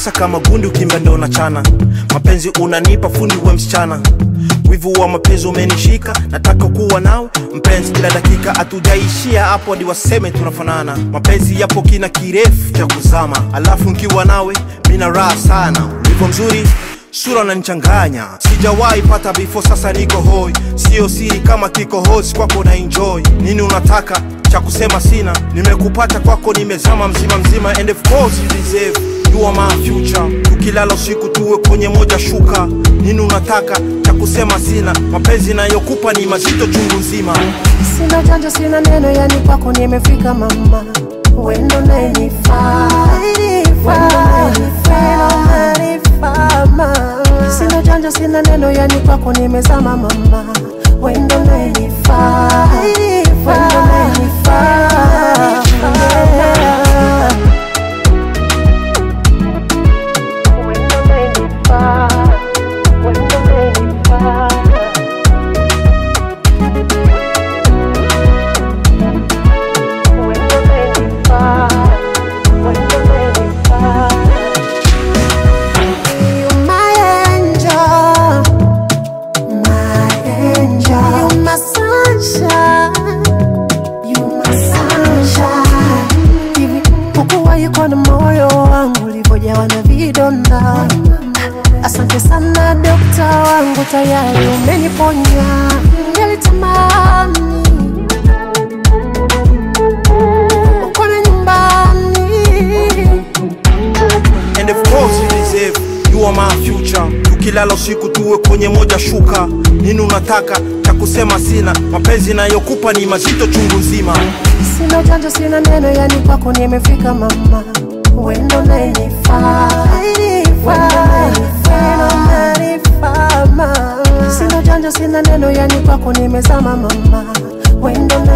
unanipapasa kama gundi ukimbendo na chana. Mapenzi unanipa fundi we msichana. Wivu wa mapenzi umenishika, nataka kuwa nawe mpenzi kila dakika. Atujaishia hapo hadi waseme tunafanana. Mapenzi yapo kina kirefu cha kuzama. Alafu nkiwa nawe mina raha sana. Ulivyo mzuri sura unanichanganya, sijawahi pata before, sasa niko hoi. Sio siri kama kikohozi, kwako na enjoy. Nini unataka cha kusema sina, nimekupata kwako nimezama mzima mzima. And of course you deserve, you are my future. Tukilala usiku tuwe kwenye moja shuka. Nini unataka cha kusema sina, mapenzi nayokupa ni mazito chungu nzima. Sina janja sina neno, yani kwako nimefika mama. Wendo nainifaa, sina janja sina neno, yani kwako nimezama mama. Wendo nainifaa, wendo nainifaa. Kwa moyo wangu ulivojawa na vidonda. Asante sana dokta wangu, tayari umeniponya. Nilitamani ukone nyumbani. And of course you deserve, you are my future. Tukilala usiku tuwe kwenye moja shuka. Nini unataka cha kusema sina, mapenzi nayokupa ni mazito chungu nzima. Sina janja sina neno, yani kwako nimefika mama. Wendo nainifaa, sina janja sina neno, yani kwako nimezama mama. Wendo